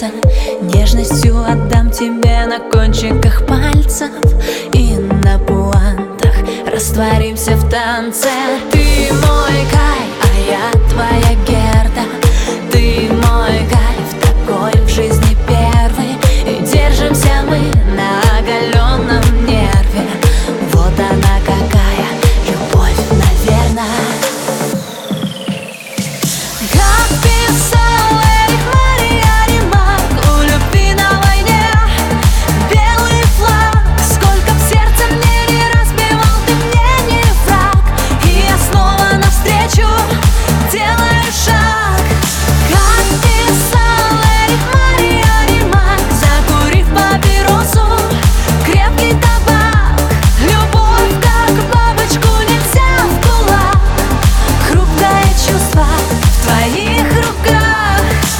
сердце. Нежностью отдам тебе на кончиках пальцев, и на пуантах растворимся в танце. Ты мой Кай, а я твоя Герда. Ты мой кайф, такой в жизни первый. И держимся мы на оголенном нерве. Вот она какая любовь, наверное. Как писал Эрих Мария Ремарк, у любви на войне белый флаг. Сколько в сердце мне не разбивал, ты мне не враг. И я снова навстречу делаю шаг. Как писал Эрих Мария Ремарк, закурив папиросу, крепкий табак. Любовь, как бабочку, нельзя в кулак. Хрупкое чувство в твоих руках.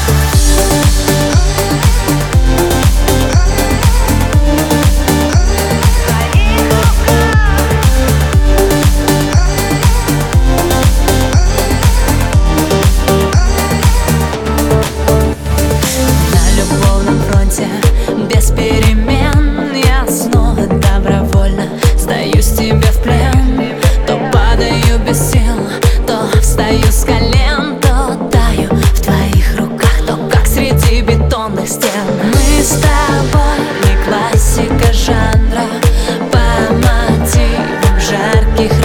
На любовном фронте без перемен я снова добровольно сдаюсь тебе в плен. То падаю без сил, то встаю с колен, то таю в твоих руках, то как среди бетонных стен. Мы с тобой не классика жанра, по мотивам жарких